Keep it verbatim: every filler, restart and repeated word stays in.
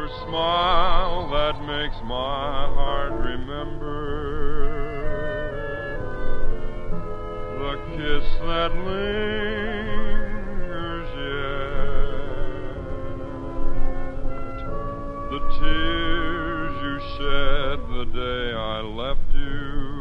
your smile that makes my heart remember the kiss that lingers yet, the tears you shed the day I left you.